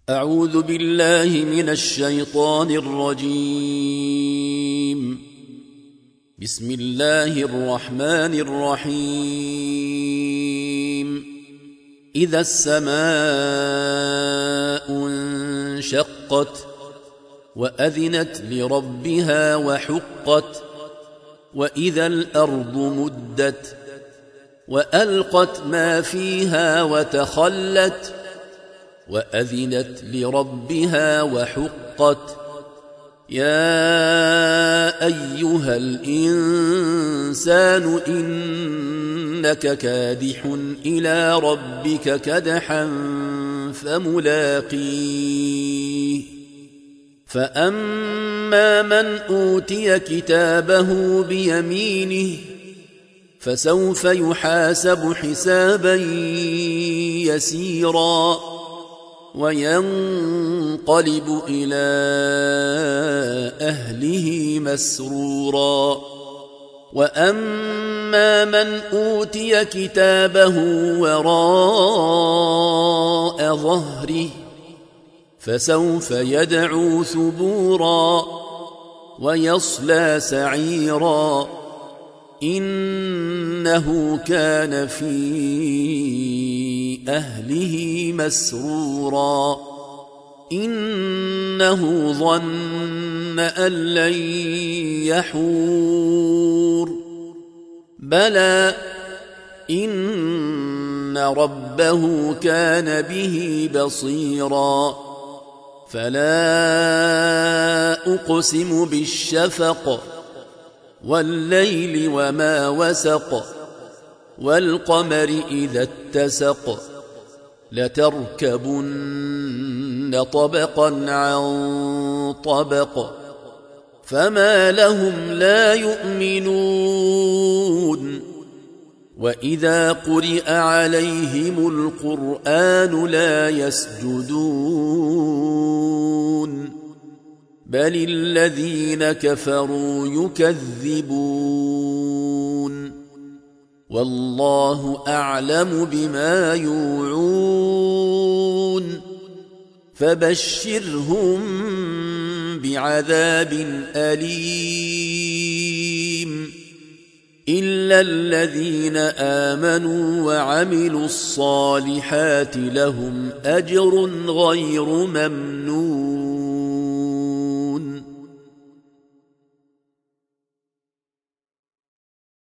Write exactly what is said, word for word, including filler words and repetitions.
أعوذ بالله من الشيطان الرجيم. بسم الله الرحمن الرحيم. إذا السماء انشقت وأذنت لربها وحقت وإذا الأرض مدت وألقت ما فيها وتخلت وأذنت لربها وحقت. يا أيها الإنسان إنك كادح إلى ربك كدحا فملاقيه. فأما من أوتي كتابه بيمينه فسوف يحاسب حسابا يسيرا وينقلب إلى أهله مسرورا. وأما من أوتي كتابه وراء ظهره فسوف يدعو ثبورا ويصلى سعيرا إنه كان في أهله مسرورا. إنه ظن أن لن يحور بلى إن ربه كان به بصيرا. فلا أقسم بالشفق والليل وما وسق والقمر إذا اتسق لتركبن طبقا عن طبق فما لهم لا يؤمنون. وإذا قرئ عليهم القرآن لا يسجدون بل الذين كفروا يكذبون. والله أعلم بما يوعون فبشرهم بعذاب أليم إلا الذين آمنوا وعملوا الصالحات لهم أجر غير ممنون.